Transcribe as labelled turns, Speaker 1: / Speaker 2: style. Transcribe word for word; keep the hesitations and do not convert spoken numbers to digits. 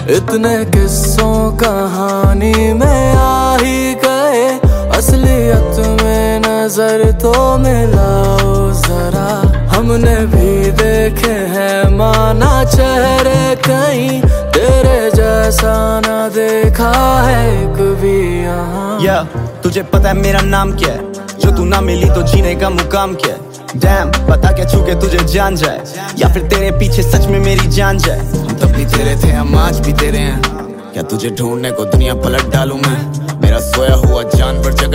Speaker 1: इतने किस्सों कहानी में आ ही गए, असलियत में नजर तो मिलाओ जरा। हमने भी देखे हैं माना चेहरे कहीं, तेरे जैसा ना देखा है कभी यहाँ।
Speaker 2: या तुझे पता है मेरा नाम क्या है, जो तू ना मिली तो जीने का मुकाम क्या है। डैम पता क्या छू के तुझे जान जाए, या फिर तेरे पीछे सच में मेरी जान जाए। हम तब भी तेरे थे, हम आज भी तेरे हैं। क्या तुझे ढूंढने को दुनिया पलट डालूं मैं, मेरा सोया हुआ जानवर जगा